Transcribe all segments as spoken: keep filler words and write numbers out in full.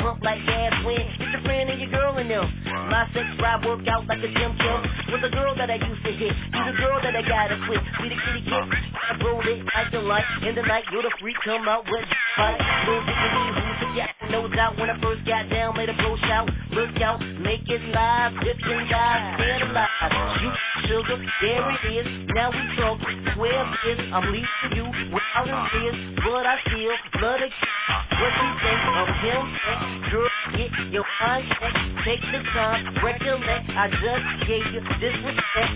pump like gas when it's your friend and your girl in them. My sex drive work out like a gym kill. With the girl that I used to hit, you the girl that I gotta quit. Be the kitty kid, I roll it like the light. In the night, you're the freak, come out with fight. Little diggity, who's the cat? Nose out when I first got down, made a bro shout. Look out, make it live, dips and dives, stay alive. You sugar, there it is. Now we talk, twelve is, I'm leaving you without his tears, but I still love the what you think of him? Girl, get your mind checked, take the time, recollect. I just gave you this respect.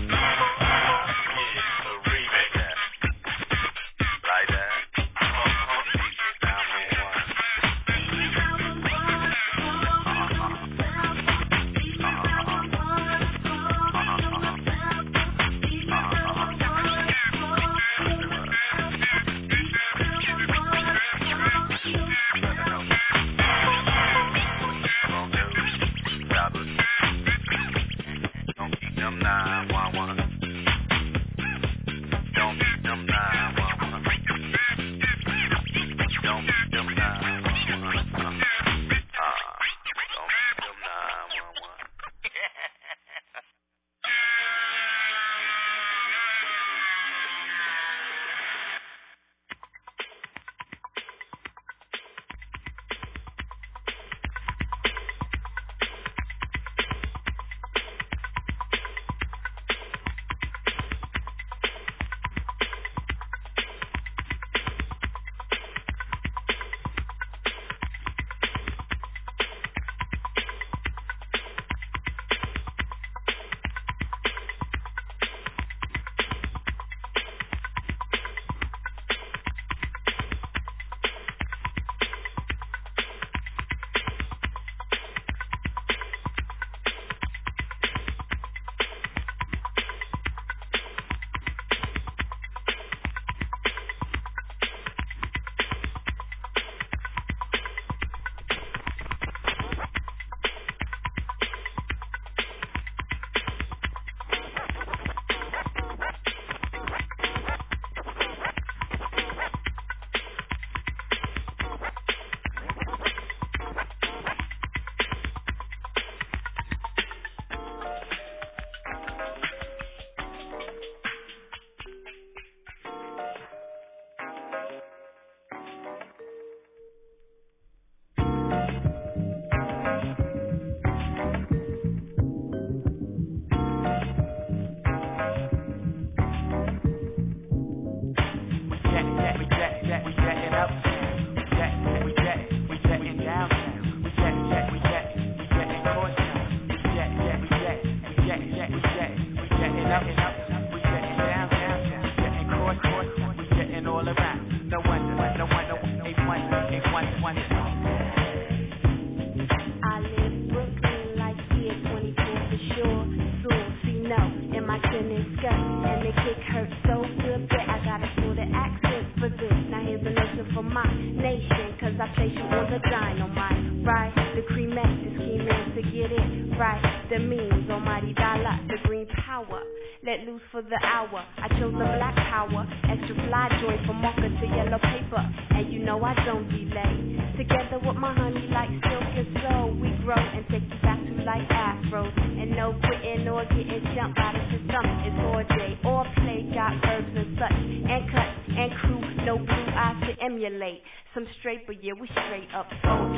Some straight, but yeah, we straight up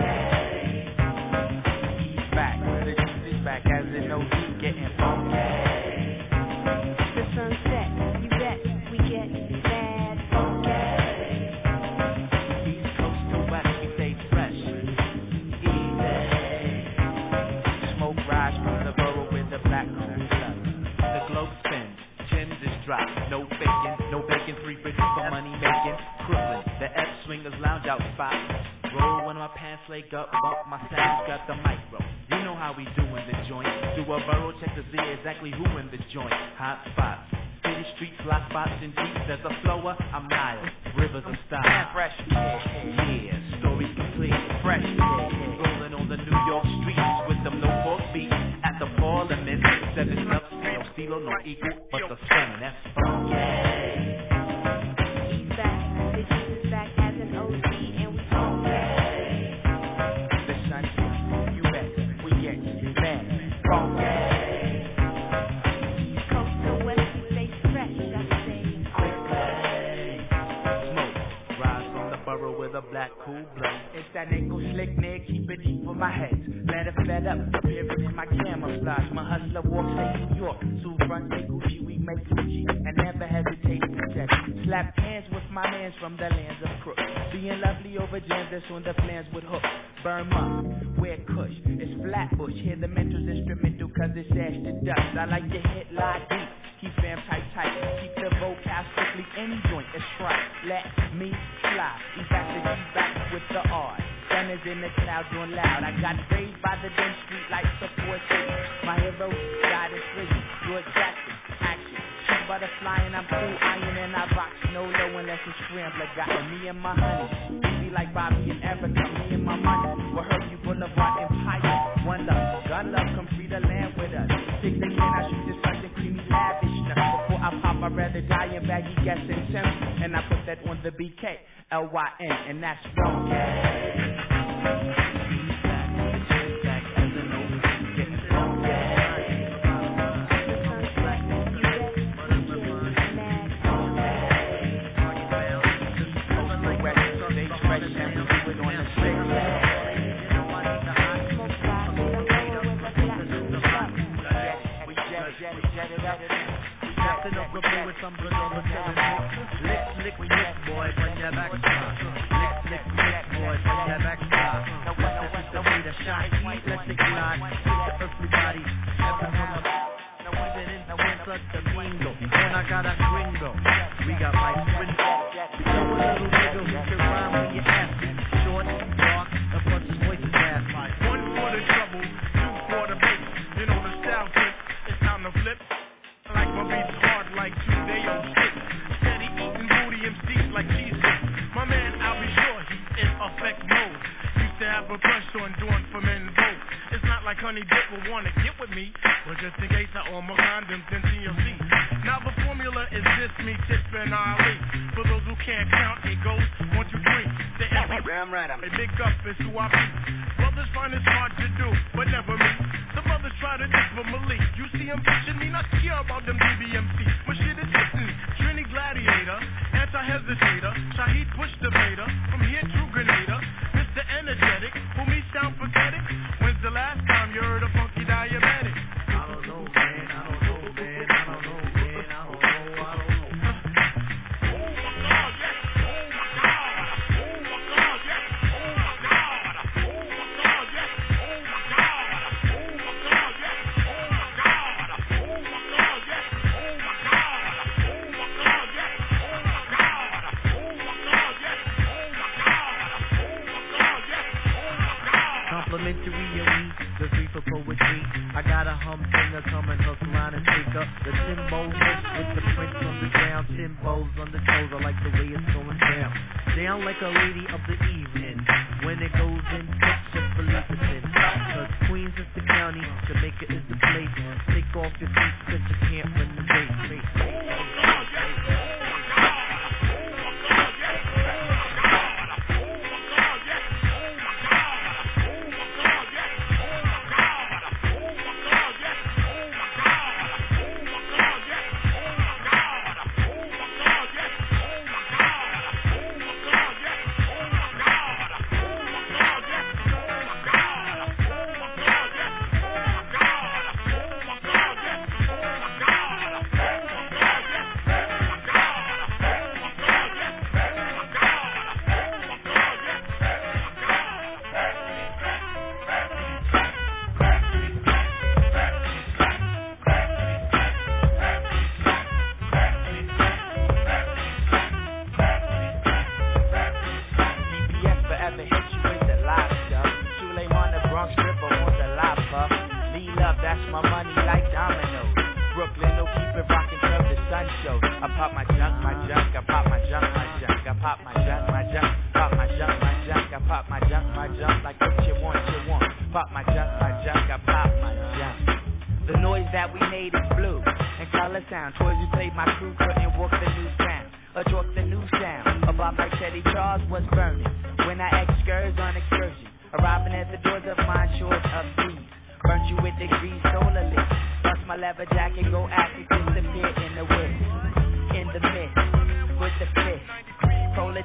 okay. Back, the juice is back as in no heat, getting funky. The sunset, you bet, we get mad funky. East coast to west, we stay fresh, easy. Smoke rise from the borough with the black moon blood. The globe spins, Jim's is dry, no bacon, no bacon, three fifty for money making. Brooklyn, the F swingers lounge out spot. Roll when my pants leg up, bump my sound, got the micro. You know how we do in the joint. Do a borough check to see exactly who in the joint. Hot spots, city streets, lock spots and jeeps. As a flower, I'm Nile, rivers of style. Fresh, yeah, story complete. Fresh, rolling on the New York streets with them no pork beats. At the parliament, seven ups, no stilo, no equal, but the sun, that's fun. Yeah. Back, the juice is back as an O G, and we okay. The sun's Better fed up, appearing in my camouflage. My hustler walks in New York, Sue front, they Gucci, we make Gucci, and never hesitate to test. Slap hands with my mans from the lands of crooks. Being lovely over jams, that's when the plans would hook. Burn up, wear kush, it's Flatbush. Hear the mental's instrumental, cause it's ash to dust. I like to hit lie deep, keep fam tight tight. Keep the vocab strictly any joint, it's right. Let me fly, evacuate back with the R. Sun is in the clouds going loud. I got raised by the dim street lights of four city. My hero, God is risen. George Jackson, action. Two butterfly and I'm cool iron and I rock no low unless it's scrambler. Got me and my honey. Be like Bobby and Erica. Me and my money. We'll hurt you Boulevard Empire. One love, gun love, come free the land with us. Pick the can, I shoot this something creamy lavishness. Before I pop, I'd rather die in baggy guess and Tim. And I put that on the B K. L Y N, and that's wrong.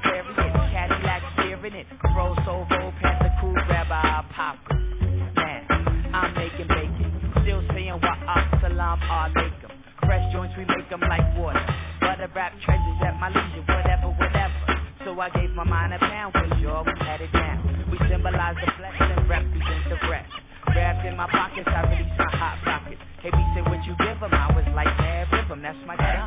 Cadillac steering it, roll so roll past the cool grab our popper. Man, gave my mind a pound, for sure we had it down. We symbolize the flesh and represent the rest. Wrapped in my pockets, I release my hot pockets. K B said, what you give 'em? I was like, mad rhythm, that's my job.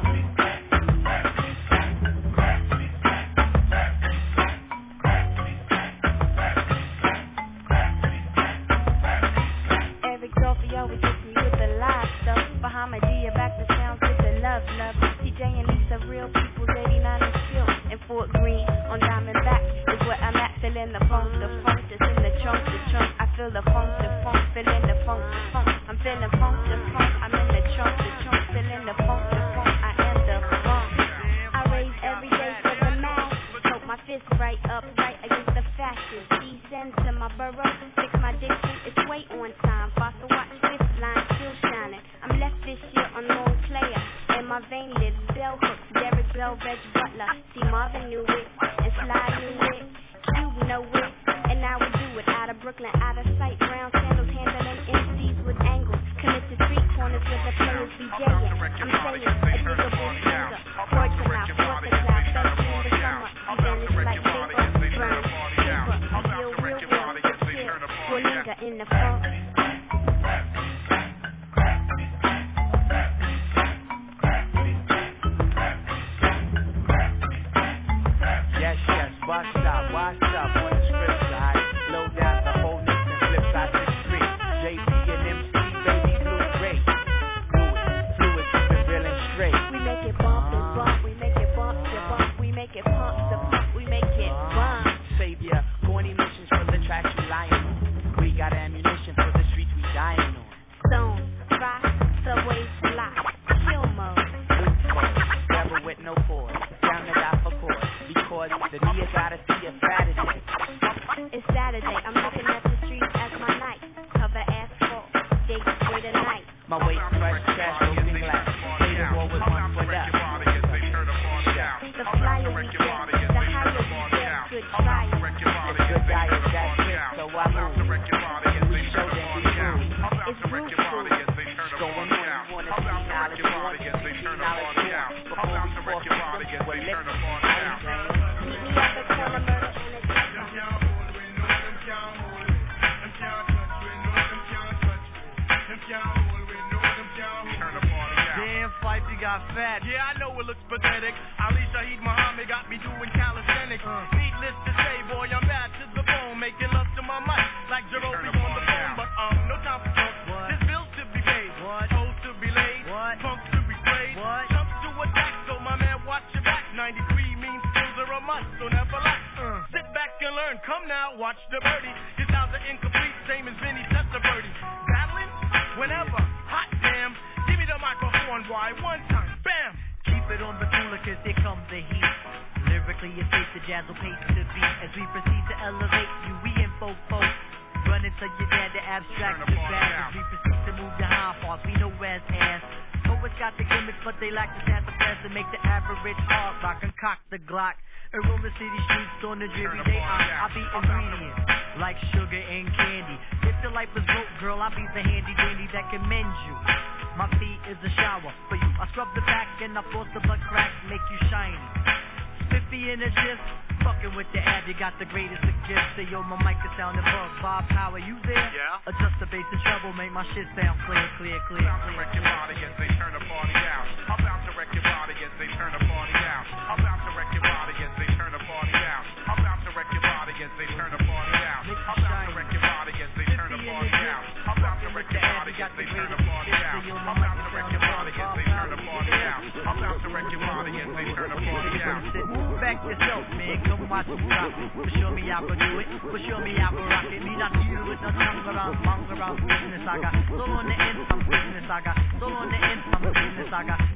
Eric Dolphy always hits me with the live stuff. Bahamadia back to sounds with the love, love. T J and Lisa, real people, eighty-nine and still. In Fort Greene, on Diamondback, is where I'm at, feeling the funk, the funk that's in the trunk, the trunk. I feel the funk, the funk, feeling the funk, the funk. I'm feeling funk, the funk, I'm in the trunk, the trunk, feeling the funk, the funk. I am the funk. I raise every day for the mass. Poke my fist right up, right against the fascists. Descend to my burrow, fix my diction, it's way on time. Fossil watch, fifth line, still shining. I'm left this year on Long Player. In my vein lives Bell Hooks, Derek Bell, Reg Butler. See Marvin knew it, and Sly knew it. You know it, and now we do it. Out of Brooklyn, out of sight, brown sandals, handling M Cs with angles. Commit to street corners where the players be jaying. I'm saying, a diggable singer. Fortune out, fourth of class, best in the summer. You vanish like paper, burn, paper. Feel real, real, chill. We'll linger in the funk. Yes, yes, watch out, watch out on the strip side. Slow down the whole nation, flip side to the street. J P and M C, baby, blue gray. Fluid, fluid, keep it real and straight. We make it bump and bump, we make it bump to bump, we make it pump to pump, we make it bump. Savior, corny missions for the tracks you lying on. We got ammunition for the streets we dying on. Stone, rock, subways, block, chill mode. Loose mode, never with no pause. Down the die for cause. Because the Nia gotta see a Saturday. It's Saturday, I'm looking at the streets as my night. Cover asphalt, dig through the night. My weight fresh, cash, broken glass. Say the war was one for that. The flyer we get, the higher we get, good try. It's good diet, that's it, so I move. We show them we move. It's root food. Going on, you wanna see knowledge, you wanna see knowledge more. Before we force it, we're lit. Meet me at the corner, murder and a Damn, fight, you got fat. Yeah, I know it looks pathetic. Ali Shaheed Muhammad got me doing calisthenics. Uh. Needless to say, boy, I'm bad to the bone. Making love to my mic like Jerome's on the phone. But um, no time for talk. There's bills to be paid. What? Toes to be laid. What? Punks to be sprayed. What? Jumps to attack, so my man, watch your back. ninety-three means skills are a must, so never lack. Uh. Sit back and learn. Come now, watch the birdie. His styles are incomplete, same as Vinny Testaverde. Battling? Whenever. Hot damn. Give me the microphone, boy. One time. Bam. Keep it on the cooler, cause here comes the heat. Lyrically, it's safe to jazz will pace the beat. As we proceed to elevate you, we info folks. Run into your dad to abstract the bad. As we proceed to move the high parts, we know where's ass. Poets got the gimmicks, but they lack the chance to press and make the average hard rock concoct the Glock. And roam the city streets on the dreary day. I, I be ingredients like sugar and candy. If your life is broke, girl, I'll be the handy dandy that can mend you. My feet is a shower for you. I scrub the back and I force the butt crack, make you shiny. Spiffy in the gist, fucking with the ad, you got the greatest of gifts. Say yo, my mic is sounding bug. Bob Power, you there? Yeah. Adjust the bass and treble, make my shit sound clear, clear, clear. I'm about to wreck your body as they turn the party out. I'm about to wreck your body as they turn the party out. I'm about to wreck your body as they turn the party out. I'm about to wreck your body as they turn the party out. I'm about to wreck your body as they turn the party out. I'm about to wreck your body as they turn the party out. I'm about to wreck your body as they turn the party out. I'm about to wreck your body as they turn the party out. Back yourself, man, come watch me drop it. But show me how to do it, but show me how to rock it. Me not you with no tongue around, tongue around business I got. Solo on the end, I'm business I got. Solo on the end, I'm business I got.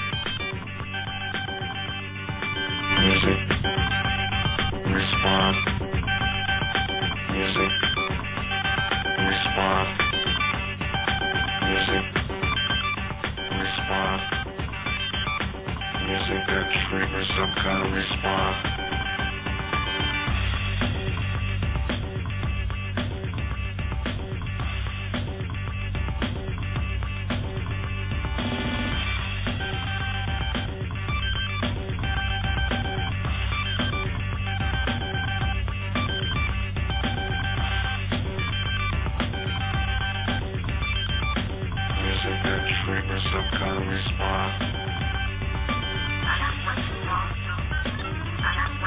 Response. Music that triggers some kind of response. Some kind of response.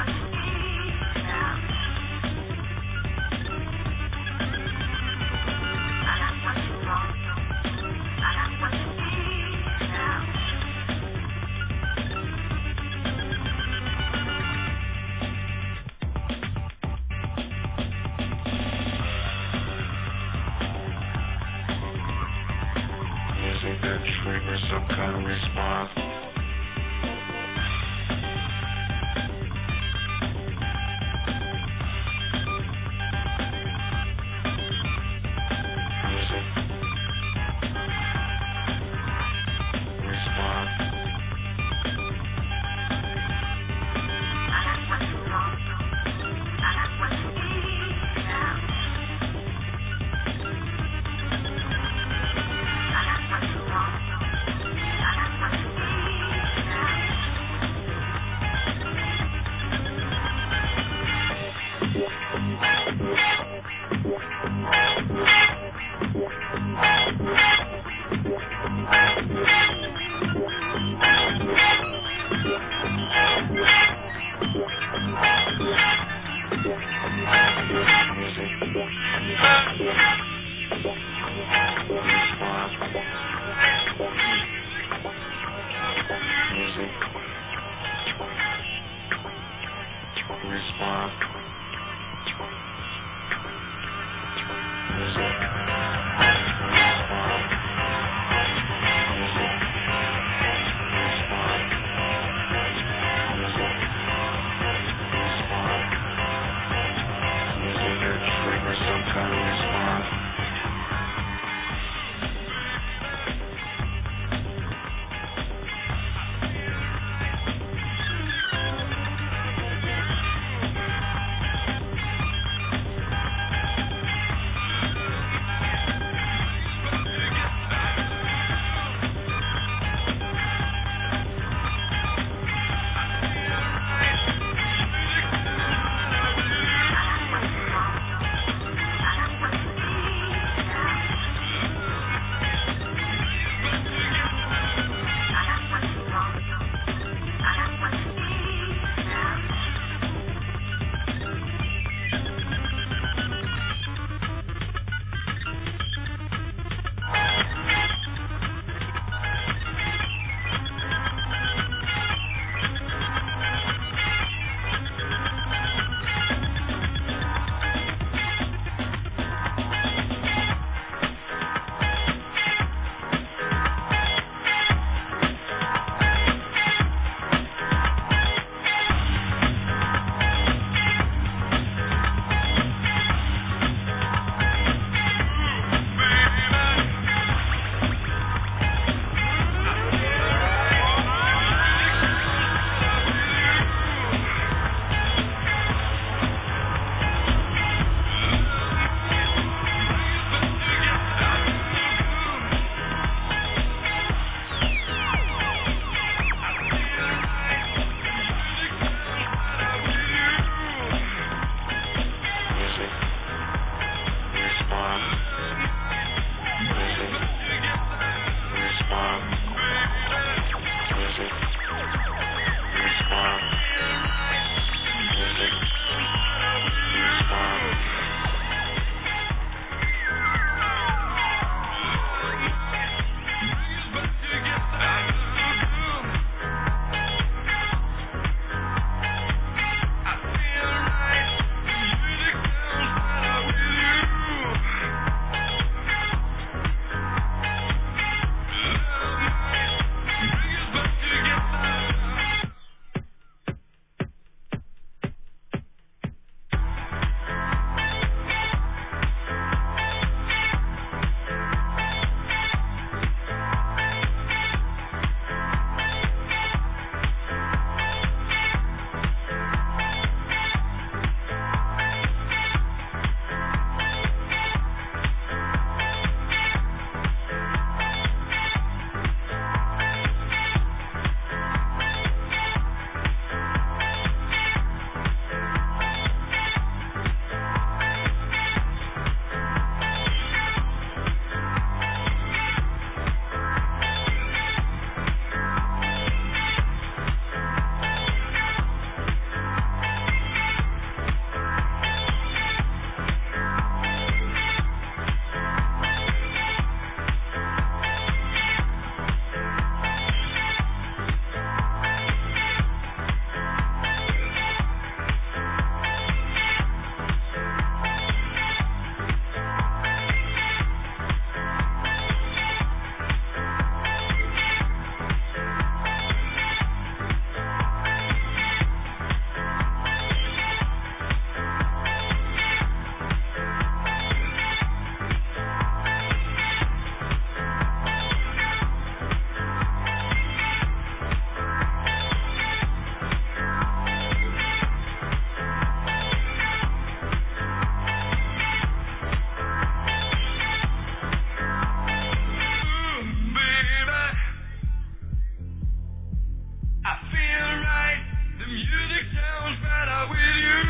music sounds better with you.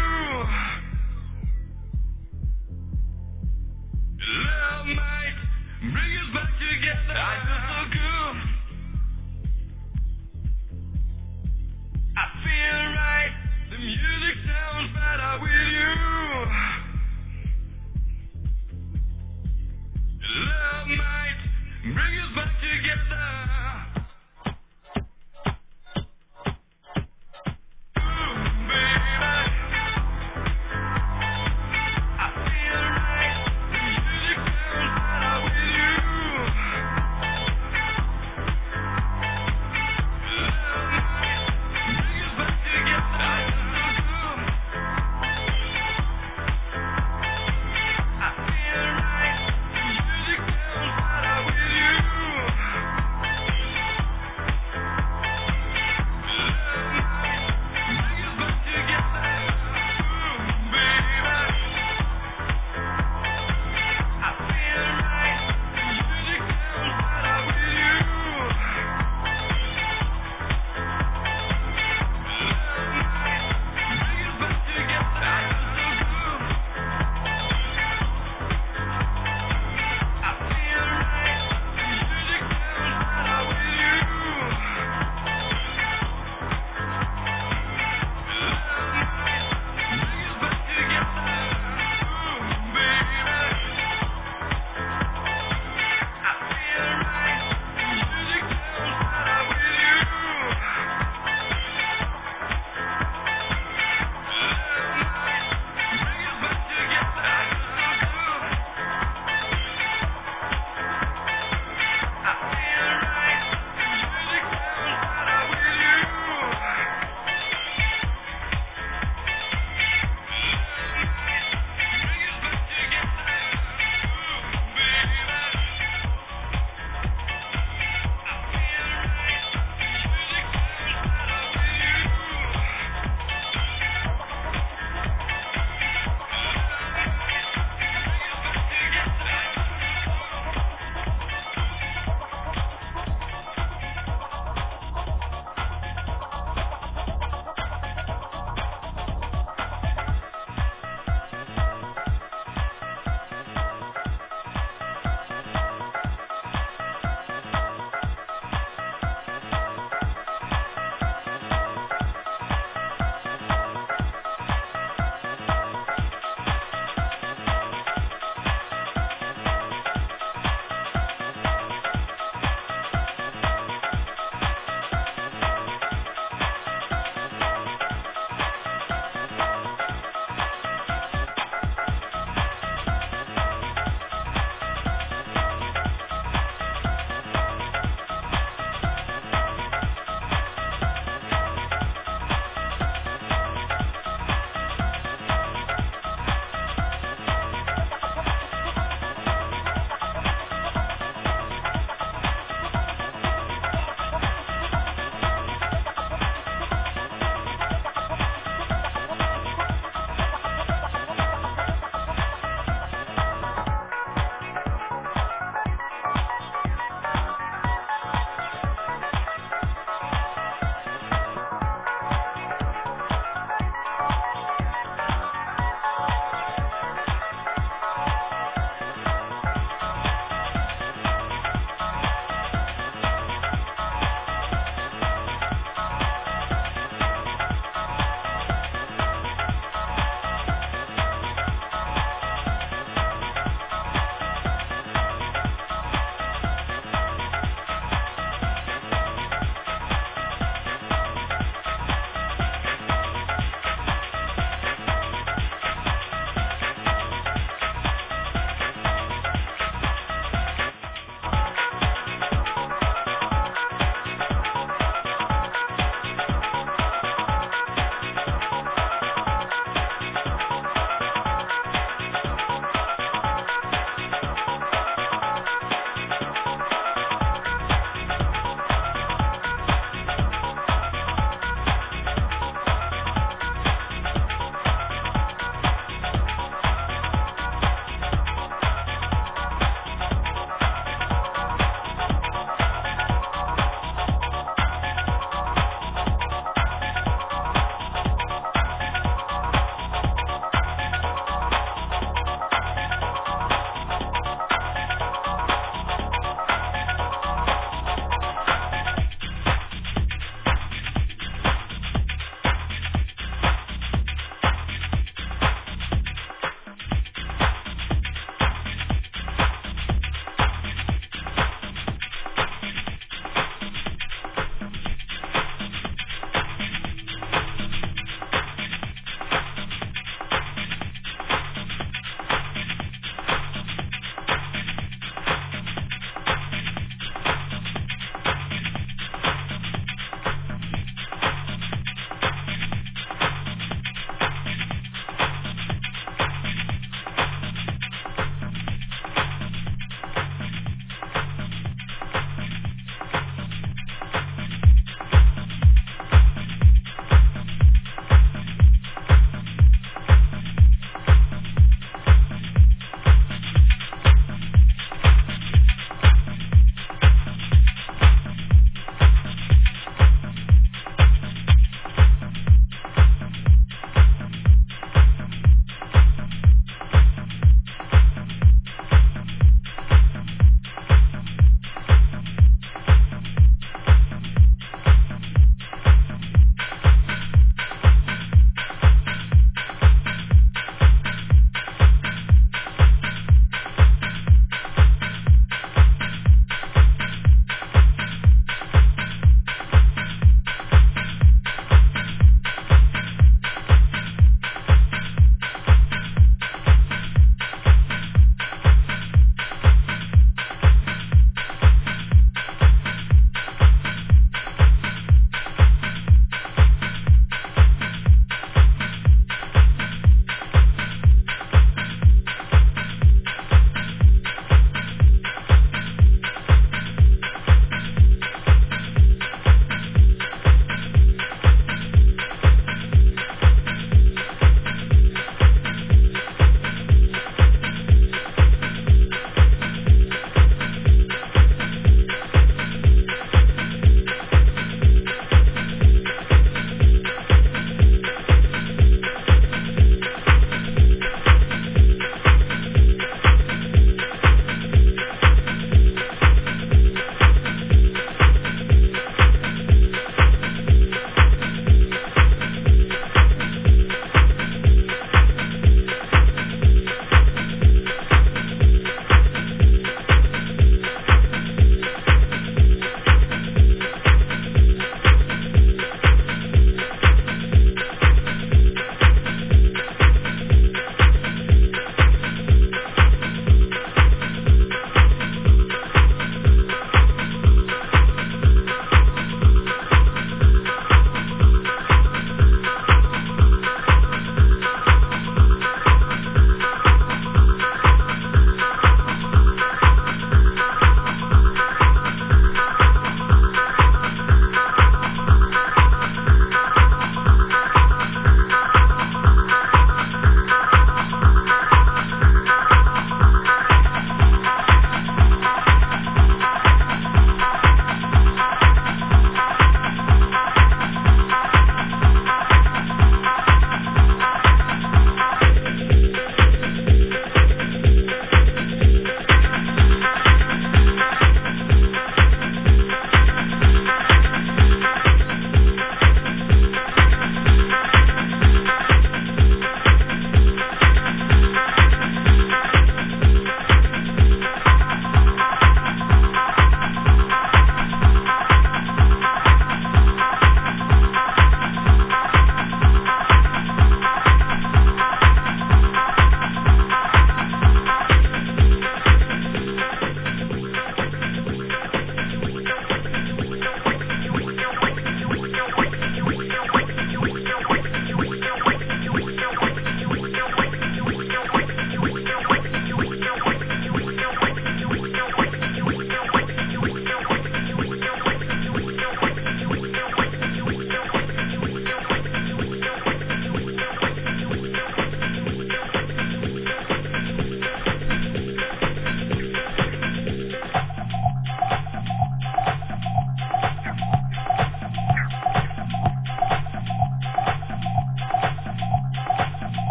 Love might bring us back together. I feel so good. I feel right. The music sounds better with you. Love might bring us back together. Ooh, baby.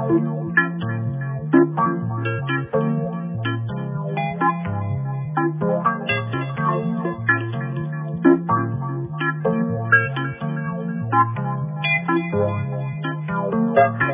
Thank